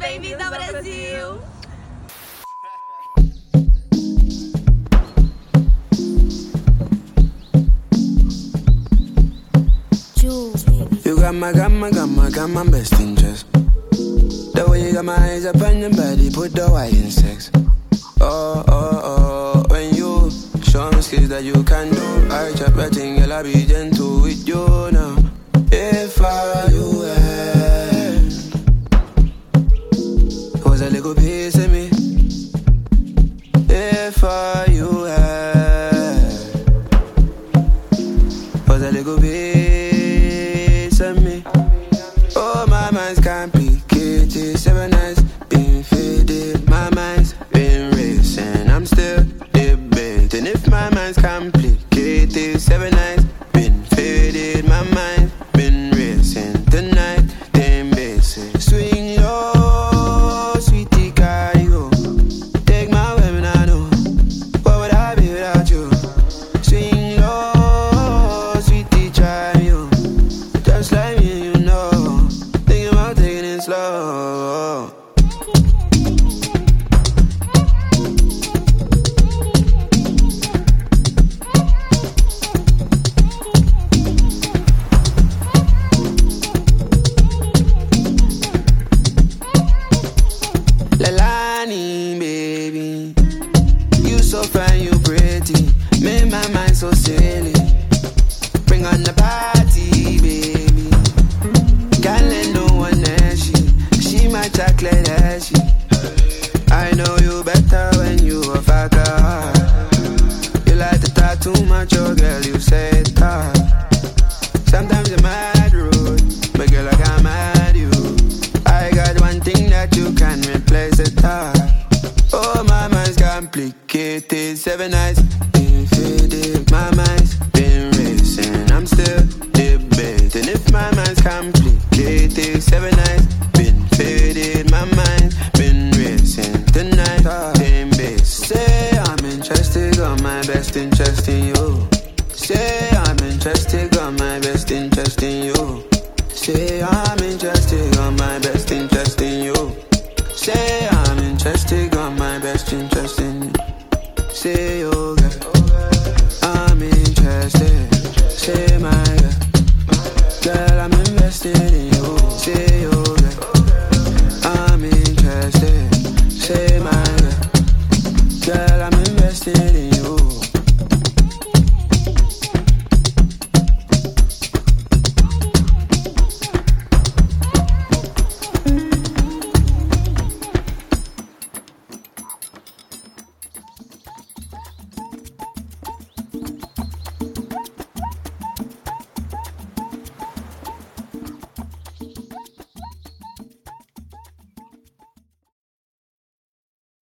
Bem-vindo ao Brasil! You got my best interest. The way you got my eyes up on your body, put the white in sex. Oh, when you show me skills that you can do, I chop your thing, girl, I'll be gentle with you now. If I you had, was a little piece of me. If I you had, was a little piece of me. Oh, my mind's complicated. 7 nights been faded. My mind's been racing. I'm still debating if my mind's complicated. 7 nights been faded. My mind's been racing. Tonight, damn basic. Swing low, sweetie Cario. Take my women, I know. What would I be without you? Swing low, sweetie, try you. Just like me, you know. Thinking about taking it slow. Lelani, baby, you so fine, you pretty, make my mind so silly. Bring on the party, baby. Can't let no one else she my chocolate as she. I know you better when you a fucker. You like to talk too much, oh girl, you say it tough. Sometimes you're mad rude, but girl, I can't mad you. I got one thing that you can replace it all. Oh, my mind's complicated. 7 nights been faded. My mind's been racing. I'm still debating if my mind's complicated. 7 nights been faded. My mind's been racing. Tonight, same base. Say I'm interested, got my best interest in you. Say I'm interested, got my best interest in you.